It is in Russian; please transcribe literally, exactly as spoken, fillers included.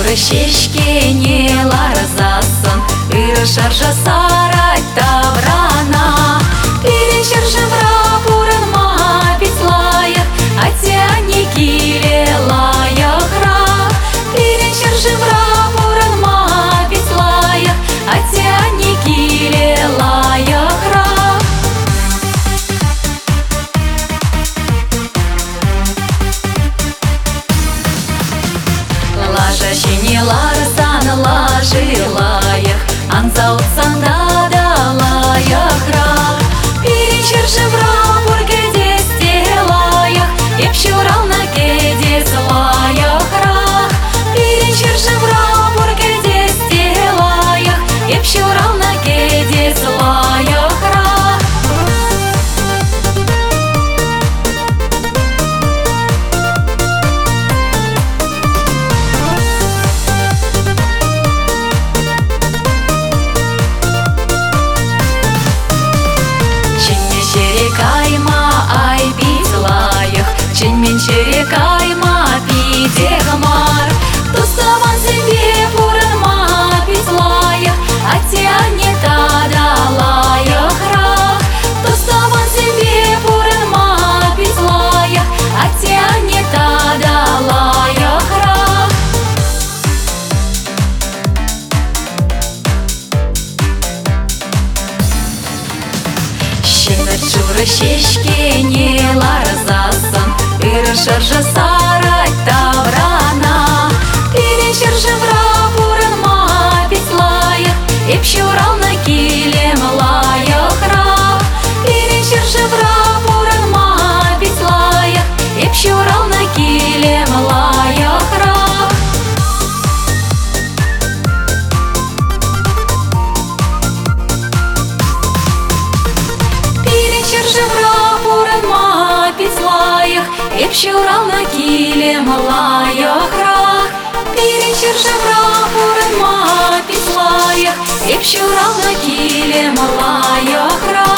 Шешке не ларзасын, ыры шаржа сарай таврана. Перенчер жевра пурынма петлаях, атя не киле лаяхра. Перенчер жевра пурынма петлаях, атя не киле лаяхра. Лажа щене ларсан лажи лаях, анза утсанда да лаяхра. Перенчер жевра пургеде стелаях, епщурал на кеде лаяхра. Перенчер жевра пургеде стелаях, епщурал на кеде лаяхра. Кайма ай питлаях, ченмен черекайма пидехмар. Туставан себе пурынма питлаях, атя не тада лаяхра. Туставан себе пурынма питлаях, атя не тада лаяхра. Шуры шешке не ларзасын, ыры шаржа сарай таврана. Перенчер жевра пурынма петлаях, епщурал на килем лаяхра. Перенчер жевра пурынма петлаях, епщурал на килем лаяхра. Жевра пурынма петлаях, епщурал на килем лаяхра. Перенчер жевра пурынма петлаях, епщурал на килем лаяхра.